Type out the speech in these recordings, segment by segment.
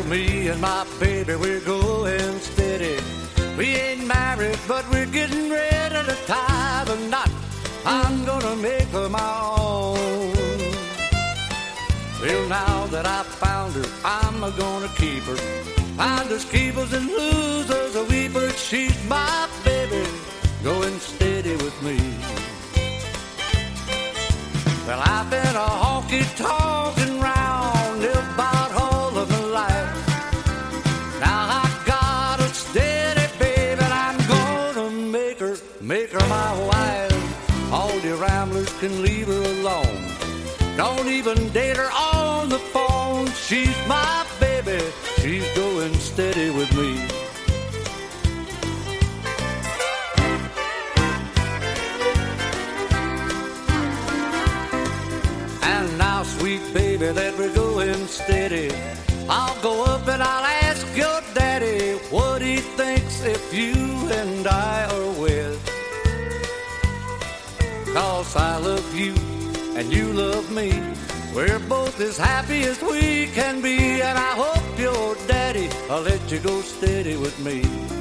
Well, me and my baby, we're going steady. We ain't married, but we're getting ready to tie the knot. I'm gonna make her my own. Well, now that I found her, I'm gonna keep her. Finders, keepers, and losers, a weeper. She's my baby, going steady with me. Well, I've been a honky-tonkin' round about all of my life. Now I got a steady baby, and I'm gonna make her my wife. All the ramblers can leave her alone. Don't even date her on the phone. She's my baby, she's going steady with me. And now, sweet baby, that we're going steady, I'll go up and I'll ask your daddy what he thinks if you and I are wed. 'Cause I love you and you love me. We're both as happy as we can be, and I hope your daddy will let you go steady with me.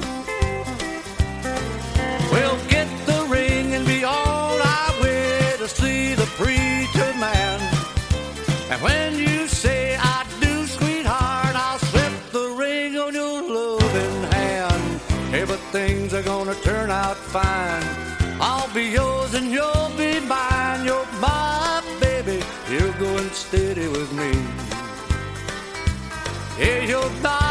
We'll get the ring and be on our way to see the preacher man. And when you say I do, sweetheart, I'll slip the ring on your loving hand. Everything's gonna turn out fine. I'll be yours and you'll be mine. You're my baby, you're going steady with me. Yeah, you're my